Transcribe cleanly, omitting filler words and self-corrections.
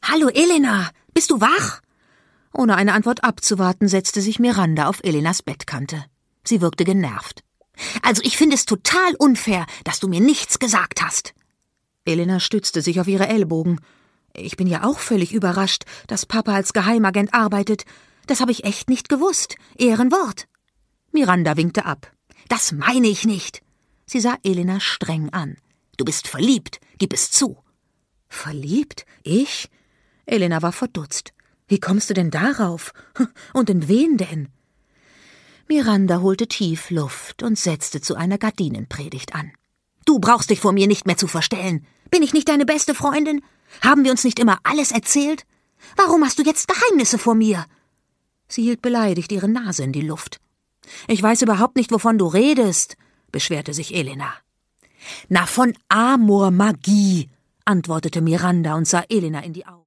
»Hallo, Elena, bist du wach?« Ohne eine Antwort abzuwarten, setzte sich Miranda auf Elenas Bettkante. Sie wirkte genervt. »Also ich finde es total unfair, dass du mir nichts gesagt hast.« Elena stützte sich auf ihre Ellbogen. »Ich bin ja auch völlig überrascht, dass Papa als Geheimagent arbeitet. Das habe ich echt nicht gewusst. Ehrenwort.« Miranda winkte ab. »Das meine ich nicht.« Sie sah Elena streng an. »Du bist verliebt, gib es zu.« »Verliebt? Ich?« Elena war verdutzt. »Wie kommst du denn darauf? Und in wen denn?« Miranda holte tief Luft und setzte zu einer Gardinenpredigt an. »Du brauchst dich vor mir nicht mehr zu verstellen. Bin ich nicht deine beste Freundin? Haben wir uns nicht immer alles erzählt? Warum hast du jetzt Geheimnisse vor mir?« Sie hielt beleidigt ihre Nase in die Luft. »Ich weiß überhaupt nicht, wovon du redest«, beschwerte sich Elena. »Na, von Amor Magie«, antwortete Miranda und sah Elena in die Augen.